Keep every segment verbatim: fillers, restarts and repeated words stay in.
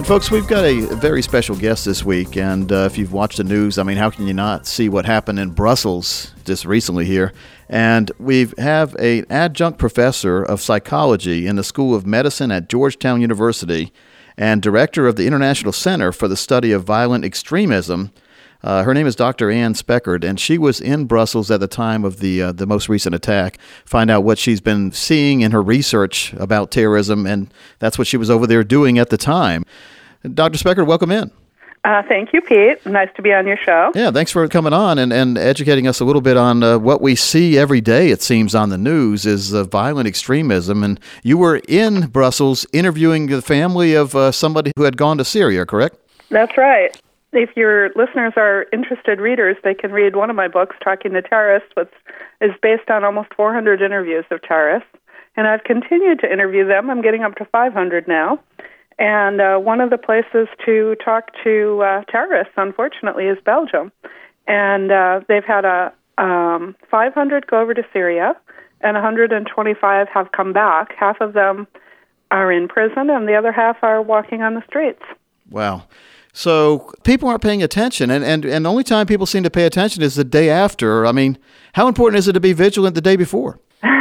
Folks, we've got a very special guest this week, and uh, if you've watched the news, I mean, how can you not see what happened in Brussels just recently here? And we have an adjunct professor of psychology in the School of Medicine at Georgetown University and director of the International Center for the Study of Violent Extremism. Uh, her name is Doctor Ann Speckard, and she was in Brussels at the time of the uh, the most recent attack. Find out what she's been seeing in her research about terrorism, and that's what she was over there doing at the time. Doctor Speckard, welcome in. Uh, thank you, Pete. Nice to be on your show. Yeah, thanks for coming on and, and educating us a little bit on uh, what we see every day, it seems, on the news is uh, violent extremism. And you were in Brussels interviewing the family of uh, somebody who had gone to Syria, correct? That's right. If your listeners are interested readers, they can read one of my books, Talking to Terrorists, which is based on almost four hundred interviews of terrorists. And I've continued to interview them. I'm getting up to five hundred now. And uh, one of the places to talk to uh, terrorists, unfortunately, is Belgium. And uh, they've had a um, five hundred go over to Syria, and one hundred twenty-five have come back. Half of them are in prison, and the other half are walking on the streets. Wow. So people aren't paying attention, and, and, and the only time people seem to pay attention is the day after. I mean, how important is it to be vigilant the day before?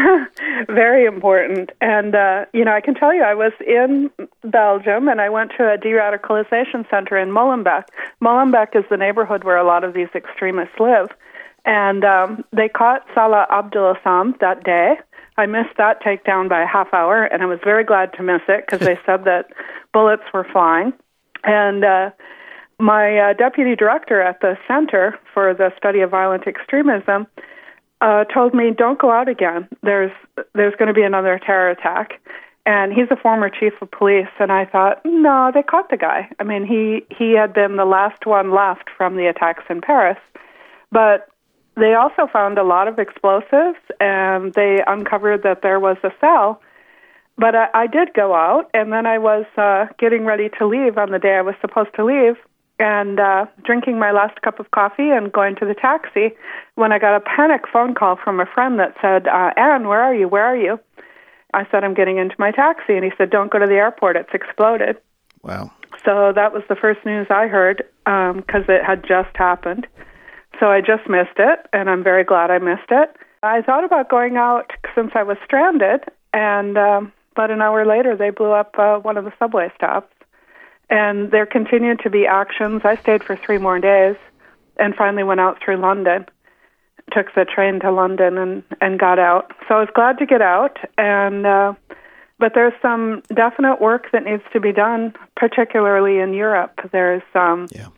Very important. And, uh, you know, I can tell you I was in Belgium, and I went to a de-radicalization center in Molenbeek. Molenbeek is the neighborhood where a lot of these extremists live. And um, they caught Salah Abdeslam that day. I missed that takedown by a half hour, and I was very glad to miss it because they said that bullets were flying. And uh, my uh, deputy director at the Center for the Study of Violent Extremism uh, told me, don't go out again. There's there's going to be another terror attack. And he's a former chief of police, and I thought, no, they caught the guy. I mean, he, he had been the last one left from the attacks in Paris. But they also found a lot of explosives, and they uncovered that there was a cell. But I, I did go out, and then I was uh, getting ready to leave on the day I was supposed to leave, and uh, drinking my last cup of coffee and going to the taxi when I got a panic phone call from a friend that said, uh, Ann, where are you? Where are you? I said, I'm getting into my taxi. And he said, don't go to the airport. It's exploded. Wow. So that was the first news I heard because um, it had just happened. So I just missed it, and I'm very glad I missed it. I thought about going out since I was stranded, and um, but an hour later they blew up uh, one of the subway stops. And there continued to be actions. I stayed for three more days and finally went out through London, took the train to London and, and got out. So I was glad to get out. And uh, but there's some definite work that needs to be done, particularly in Europe. There's um, yeah.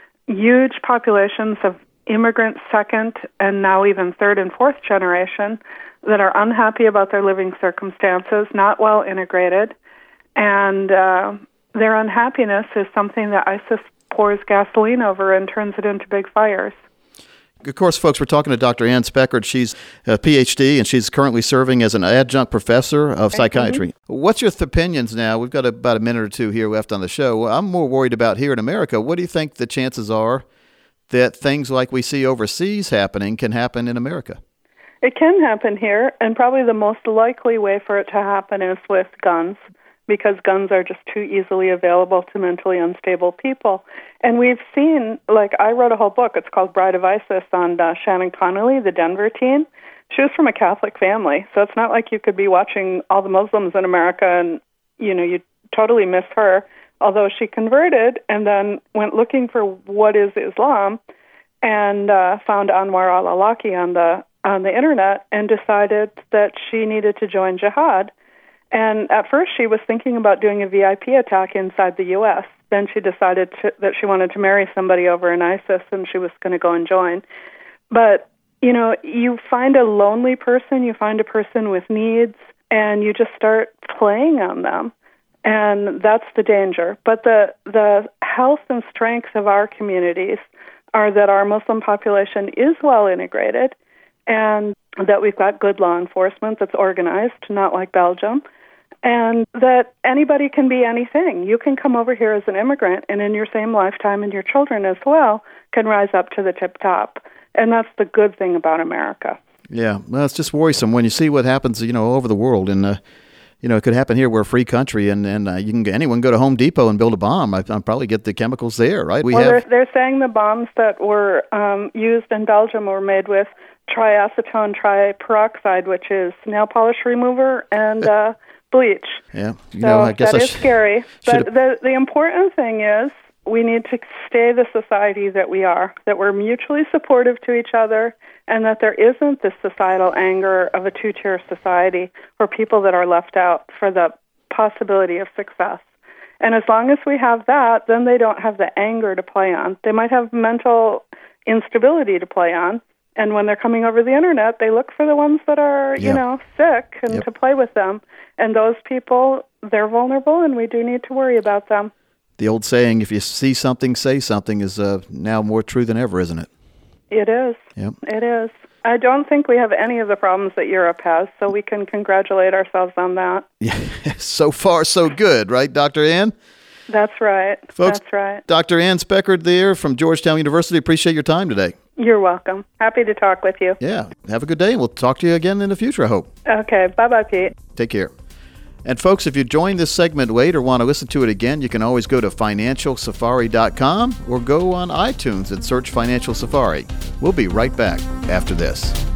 huge populations of immigrants, second and now even third and fourth generation, that are unhappy about their living circumstances, not well integrated, and uh, their unhappiness is something that ISIS pours gasoline over and turns it into big fires. Of course, folks, we're talking to Doctor Ann Speckard. She's a P H D, and she's currently serving as an adjunct professor of psychiatry. Mm-hmm. What's your th- opinions now? We've got about a minute or two here left on the show. I'm more worried about here in America. What do you think the chances are that things like we see overseas happening can happen in America? It can happen here, and probably the most likely way for it to happen is with guns, because guns are just too easily available to mentally unstable people. And we've seen, like, I wrote a whole book, it's called Bride of ISIS, on uh, Shannon Connolly, the Denver teen. She was from a Catholic family, so it's not like you could be watching all the Muslims in America and, you know, you totally miss her, although she converted and then went looking for what is Islam and uh, found Anwar al-Awlaki on the on the internet and decided that she needed to join jihad. And at first she was thinking about doing a V I P attack inside the U S. Then she decided to, that she wanted to marry somebody over in ISIS, and she was going to go and join. But, you know, you find a lonely person, you find a person with needs, and you just start playing on them. And that's the danger. But the the health and strength of our communities are that our Muslim population is well integrated, and that we've got good law enforcement that's organized, not like Belgium, and that anybody can be anything. You can come over here as an immigrant, and in your same lifetime, and your children as well, can rise up to the tip top. And that's the good thing about America. Yeah, well, it's just worrisome when you see what happens, you know, all over the world. And, uh, you know, it could happen here. We're a free country, and, and uh, you can anyone go to Home Depot and build a bomb. I, I'll probably get the chemicals there, right? We well, have... they're, they're saying the bombs that were um, used in Belgium were made with triacetone triperoxide, which is nail polish remover, and uh, bleach. Yeah, you so know, I guess that I is sh- scary. should've... But the the important thing is we need to stay the society that we are, that we're mutually supportive to each other, and that there isn't this societal anger of a two-tier society or people that are left out for the possibility of success. And as long as we have that, then they don't have the anger to play on. They might have mental instability to play on, and when they're coming over the internet, they look for the ones that are, you yep. know, sick and yep. to play with them. And those people, they're vulnerable, and we do need to worry about them. The old saying, if you see something, say something, is uh, now more true than ever, isn't it? It is. Yep. It is. I don't think we have any of the problems that Europe has, so we can congratulate ourselves on that. Yeah, so far, so good, right, Doctor Ann? That's right. Folks, That's right. Doctor Ann Speckard there from Georgetown University. Appreciate your time today. You're welcome. Happy to talk with you. Yeah. Have a good day, and we'll talk to you again in the future, I hope. Okay. Bye-bye, Pete. Take care. And folks, if you joined this segment late or want to listen to it again, you can always go to financial safari dot com or go on iTunes and search Financial Safari. We'll be right back after this.